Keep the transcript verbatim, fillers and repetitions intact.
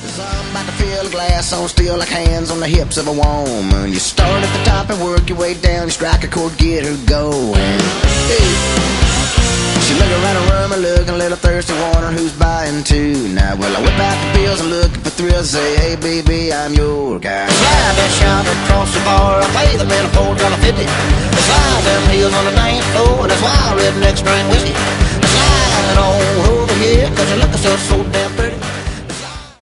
Some about to fill a glass on steel like hands on the hips of a woman. You start at the top and work your way down. You strike a chord, get her going. Hey. She look around the room and looking a little thirsty, wondering who's buying too. Now, well, I whip out the bills and looking for thrills. Say, hey, baby, I'm your guy. Slide that shop across the bar. I pay the man a four dollar fifty. Slide them heels on the dance floor, and that's why I redneck straight whiskey. Slide on over here, 'cause you look